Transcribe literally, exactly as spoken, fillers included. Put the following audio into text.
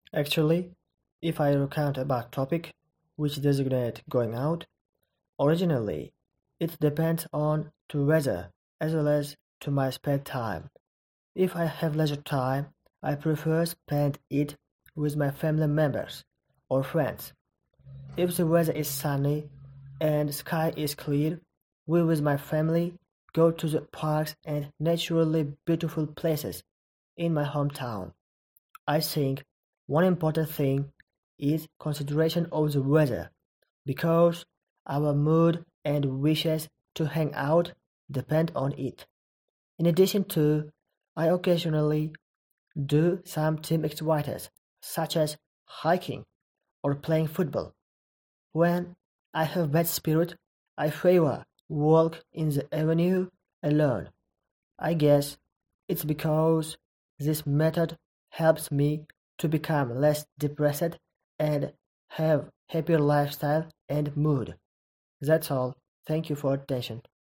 Actually, if I recount about topic which designate going out, originally it depends on to weather as well as to my spare time. If I have leisure time, I prefer spend it with my family members or friends. If the weather is sunny and sky is clear, we with my family go to the parks and naturally beautiful places in my hometown. I think one important thing is consideration of the weather because our mood and wishes to hang out depend on it. In addition to, I occasionally do some team activities such as hiking or playing football. When I have bad spirit, I favor walk in the avenue alone. I guess it's because this method helps me to become less depressed and have happier lifestyle and mood. That's all. Thank you for attention.